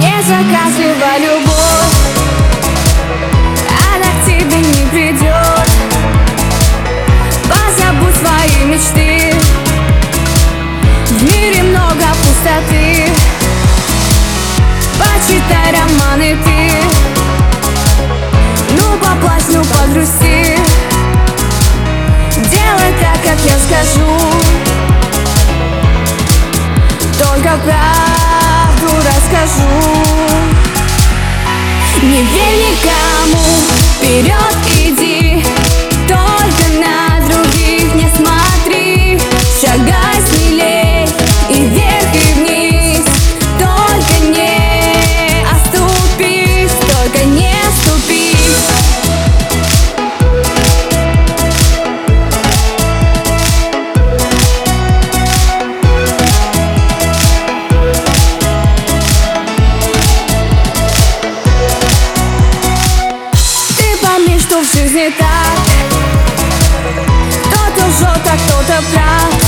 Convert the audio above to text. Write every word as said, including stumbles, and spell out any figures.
Незаказливая любовь, она к тебе не придет. Позабудь свои мечты, в мире много пустоты. Почитай романы ты, ну поплачь, ну погрусти. Делай так, как я скажу, только правду расскажу. Не верь никому, вперед иди, только на других не смотри. Шагай смелей и вверх, и вниз, только не оступись, только не оступись. Что в жизни так, кто-то лжет, а кто-то прав.